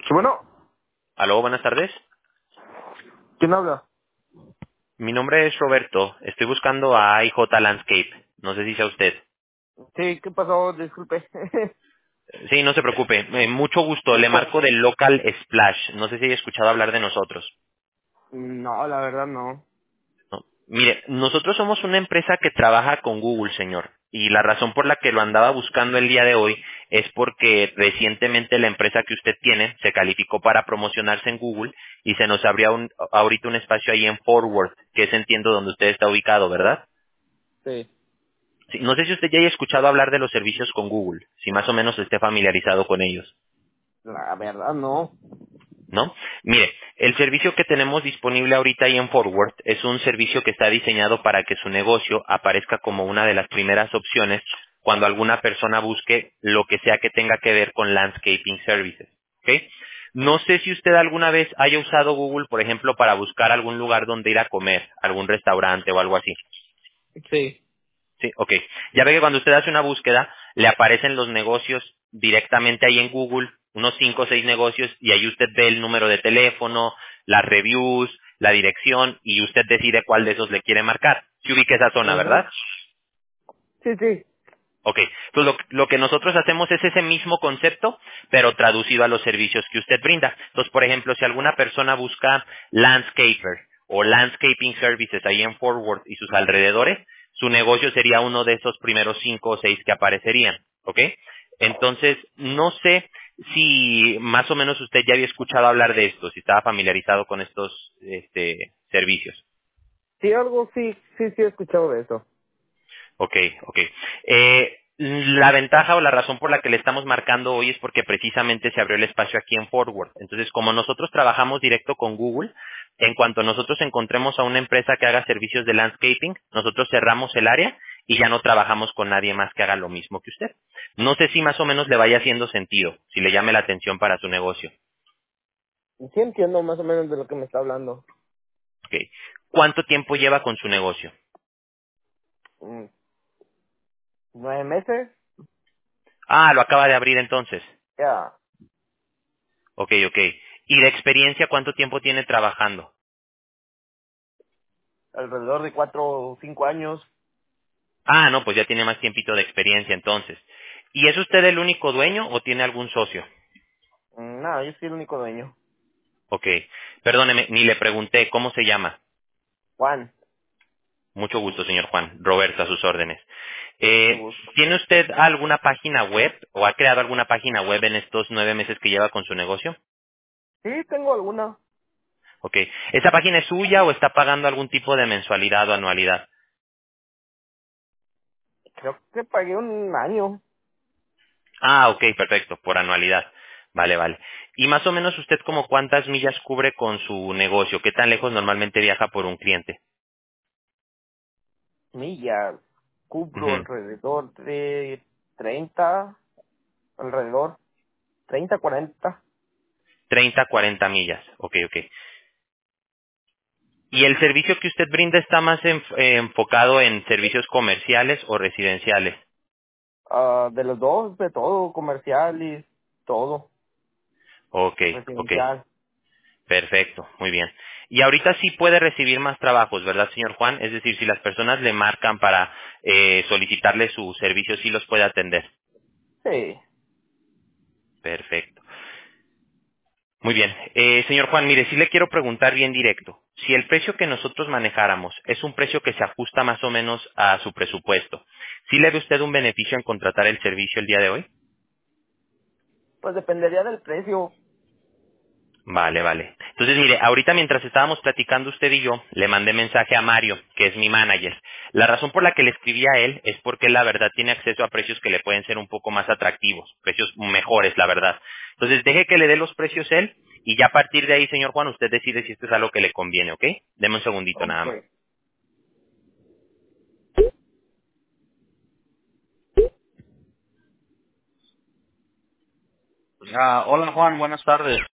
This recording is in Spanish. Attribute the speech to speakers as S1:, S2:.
S1: Sí, bueno,
S2: Aló, buenas tardes.
S1: ¿quién habla?
S2: Mi nombre es Roberto. Estoy buscando a IJ Landscape. No sé si sea usted.
S1: Sí, ¿qué pasó? Disculpe.
S2: Sí, no se preocupe. Mucho gusto. Le marco del Local Splash. No sé si haya escuchado hablar de nosotros.
S1: No, la verdad no.
S2: No. Mire, nosotros somos una empresa que trabaja con Google, señor. Y la razón por la que lo andaba buscando el día de hoy es porque recientemente la empresa que usted tiene se calificó para promocionarse en Google y se nos abría ahorita un espacio ahí en Forward, que es entiendo donde usted está ubicado, ¿verdad?
S1: Sí.
S2: Sí, no sé si usted ya haya escuchado hablar de los servicios con Google, si más o menos esté familiarizado con ellos,
S1: La verdad no.
S2: ¿no? Mire, el servicio que tenemos disponible ahorita ahí en Forward es un servicio que está diseñado para que su negocio aparezca como una de las primeras opciones cuando alguna persona busque lo que sea que tenga que ver con landscaping services, ¿ok? No sé si usted alguna vez haya usado Google, por ejemplo, para buscar algún lugar donde ir a comer, algún restaurante o algo así.
S1: Sí.
S2: Sí, ok. Ya ve que cuando usted hace una búsqueda, le aparecen los negocios directamente ahí en Google, unos 5 o 6 negocios, y ahí usted ve el número de teléfono, las reviews, la dirección, y usted decide cuál de esos le quiere marcar. Si ubica esa zona,
S1: Ujú.
S2: ¿verdad?
S1: Sí, sí.
S2: Ok. Entonces, lo que nosotros hacemos es ese mismo concepto, pero traducido a los servicios que usted brinda. Entonces, por ejemplo, si alguna persona busca landscaper o landscaping services ahí en Forward y sus alrededores, su negocio sería uno de esos primeros 5 o 6 que aparecerían. ¿Ok? Entonces, no sé si más o menos usted ya había escuchado hablar de esto, si estaba familiarizado con estos servicios.
S1: Sí, algo sí he escuchado de eso.
S2: Ok, ok. La ventaja o la razón por la que le estamos marcando hoy es porque precisamente se abrió el espacio aquí en Forward. Entonces, como nosotros trabajamos directo con Google, en cuanto nosotros encontremos a una empresa que haga servicios de landscaping, nosotros cerramos el área y ya no trabajamos con nadie más que haga lo mismo que usted. No sé si más o menos le vaya haciendo sentido, si le llame la atención para su negocio.
S1: Sí entiendo más o menos de lo que me está hablando.
S2: Ok. ¿Cuánto tiempo lleva con su negocio?
S1: Mm, 9 meses.
S2: Ah, lo acaba de abrir entonces.
S1: Ya.
S2: Ok, ok. ¿Y de experiencia cuánto tiempo tiene trabajando?
S1: Alrededor de 4 o 5 años.
S2: Ah, no, pues ya tiene más tiempito de experiencia entonces. ¿Y es usted el único dueño o tiene algún socio?
S1: No, yo soy el único dueño.
S2: Ok. Perdóneme, ni le pregunté cómo se llama.
S1: Juan,
S2: Mucho gusto, señor Juan. Roberto, a sus órdenes.
S1: mucho gusto.
S2: ¿Tiene usted alguna página web o ha creado alguna página web en estos 9 meses que lleva con su negocio?
S1: Sí, tengo alguna.
S2: Ok. ¿Esa página es suya o está pagando algún tipo de mensualidad o anualidad?
S1: Creo que pagué un año.
S2: Ah, ok, perfecto, por anualidad. Vale, vale. ¿Y más o menos usted como cuántas millas cubre con su negocio? ¿Qué tan lejos normalmente viaja por un cliente?
S1: Millas. Cubro
S2: Ujú.
S1: alrededor de 30, alrededor 30, 40.
S2: 30, 40 millas. Ok, ok. ¿Y el servicio que usted brinda está más enfocado en servicios comerciales o residenciales?
S1: De los dos, de todo, comercial y todo,
S2: Ok, ok.
S1: residencial.
S2: Perfecto, muy bien. Y ahorita sí puede recibir más trabajos, ¿verdad, señor Juan? Es decir, si las personas le marcan para solicitarle su servicio, sí los puede atender.
S1: Sí.
S2: Perfecto. Muy bien. Señor Juan, mire, sí le quiero preguntar bien directo. Si el precio que nosotros manejáramos es un precio que se ajusta más o menos a su presupuesto, ¿sí le ve usted un beneficio en contratar el servicio el día de hoy?
S1: Pues dependería del precio.
S2: Vale, vale. Entonces, mire, ahorita mientras estábamos platicando usted y yo, le mandé mensaje a Mario, que es mi manager. La razón por la que le escribí a él es porque él, la verdad, tiene acceso a precios que le pueden ser un poco más atractivos, precios mejores, la verdad. Entonces, deje que le dé los precios él y ya a partir de ahí, señor Juan, usted decide si esto es algo que le conviene, ¿ok? Deme un segundito nada
S1: Ok.
S2: más. Hola Juan, buenas tardes.